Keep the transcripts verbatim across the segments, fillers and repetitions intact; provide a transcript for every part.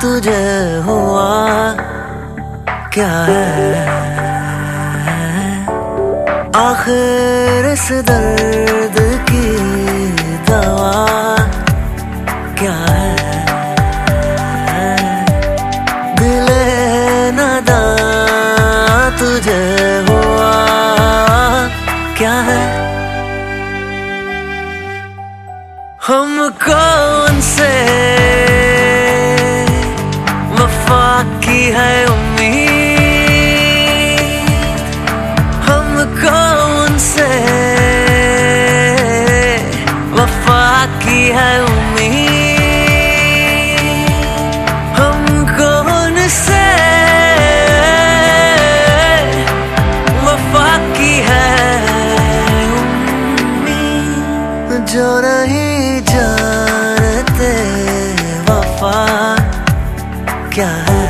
तुझे हुआ क्या है, आखिर इस दर्द की दवा क्या है। दिले नदा तुझे हुआ क्या है, हमको उनसे वफा की है उम्मीद, हमको उनसे वफा की है उम्मीद, हमको उनसे वफा की है उम्मीद। जो नहीं जानते वफा क्या है,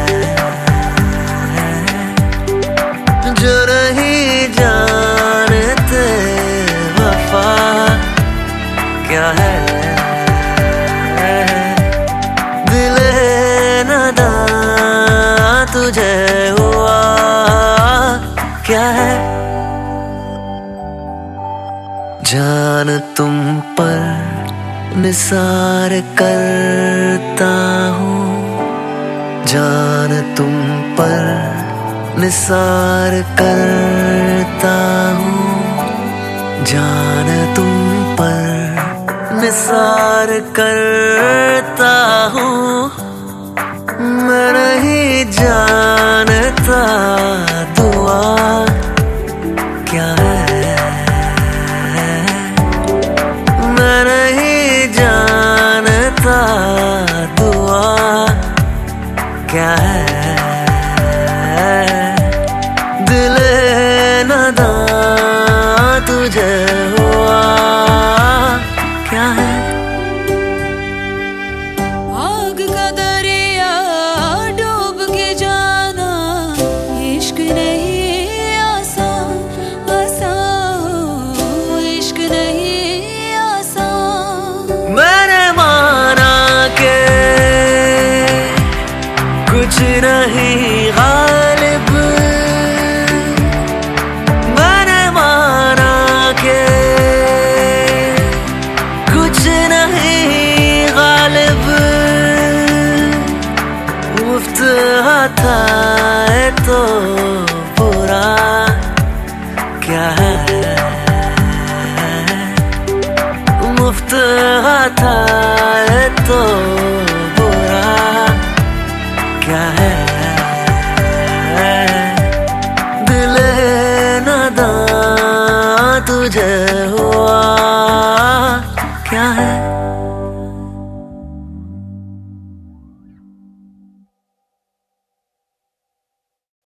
जो नहीं जानते वफा क्या है। दिले नदा तुझे हुआ क्या है, जान तुम पर निसार करता हूँ, जान तुम पर निसार करता हूँ, जान तुम पर निसार करता हूँ। मैं नहीं जानता दुआ क्या है, मैं नहीं जानता दुआ क्या है। दिले नदा तुझे हुआ क्या है। आग का दरिया डूब के जाना इश्क नहीं आसान, आसान इश्क नहीं आसान। मैंने माना के कुछ नहीं गालिब, मैंने माना के कुछ नहीं गालिब। मुफ्त था तो बुरा क्या है, मुफ्त था तो बुरा क्या है। दिले नदा तुझे हो